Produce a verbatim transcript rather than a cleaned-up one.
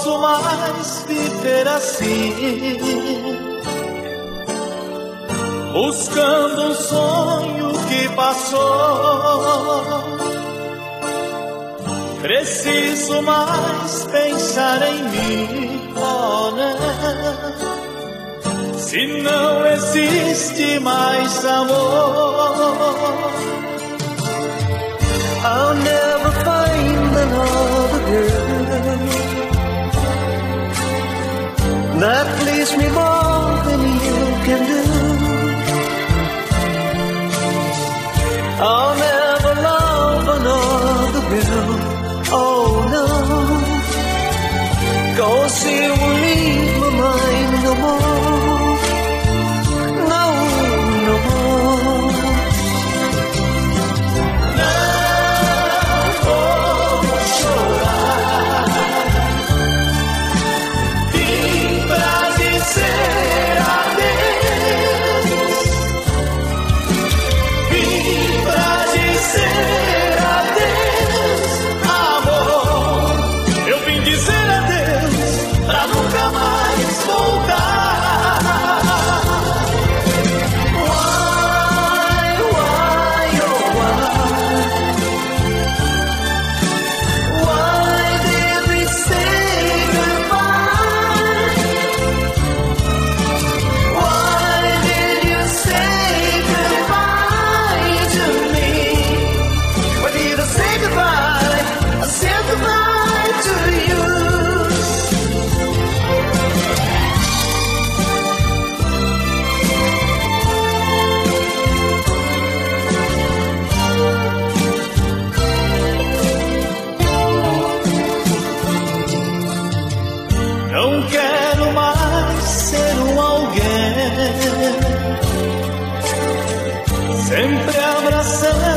posso mais viver assim, buscando um sonho que passou. Preciso mais pensar em mim, oh, né? Se não existe mais amor. I'll never find another girl that please me more than you can do. I'll never love another girl, oh no, 'cause it will leave my mind no more, no, no more. Não vou chorar, vim pra dizer adeus, vim pra dizer adeus, amor. Eu vim dizer adeus pra nunca mais voltar. Why, why, oh why? Why did we say goodbye? Why did you say goodbye to me? Why did I say goodbye? I said goodbye to you. Não quero mais ser um alguém, sempre abraçando